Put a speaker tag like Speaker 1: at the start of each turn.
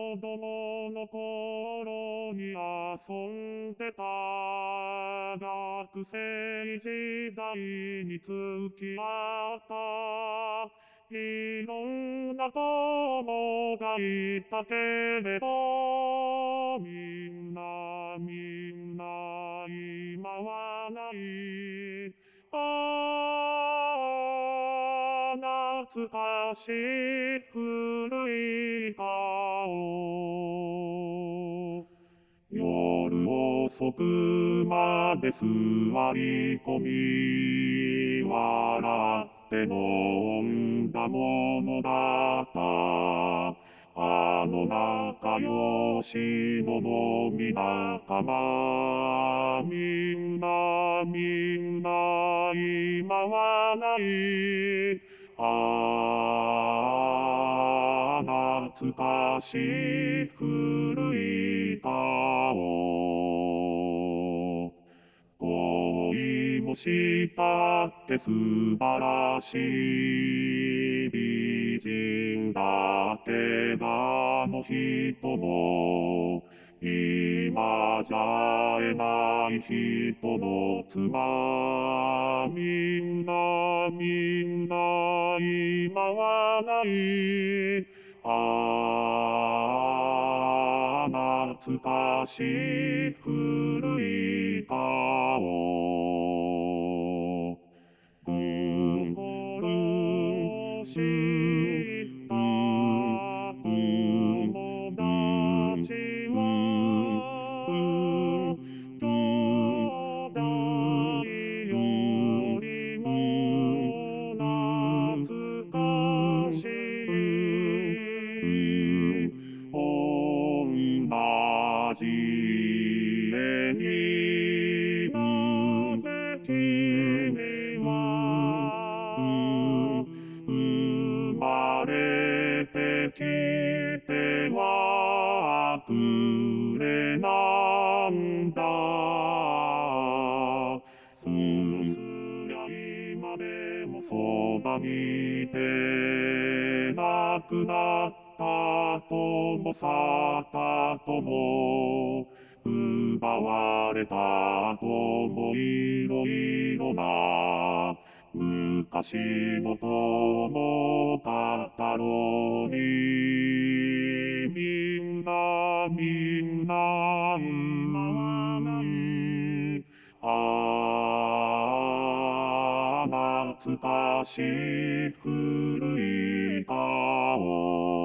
Speaker 1: 供の頃に遊んでた学生時代に付き合ったいろんな友がいたけれどみんな今はない懐かしい古い顔夜遅くまで座り込み笑って飲んだものだったあの仲良しの飲み仲間みんな今はない懐かしい古い顔恋もしたって素晴らしい美人だってあの人も今じゃ会えない人の妻みんな今はない懐かしい古い顔ぐんごろした友達は兄弟よりも懐かしい同じ家になぜ君は生まれてきてはくれなんだすりゃ今でもそばにいて亡くなった友さった友奪われた友いろいろな昔の友だったのにみんな懐かしい古い顔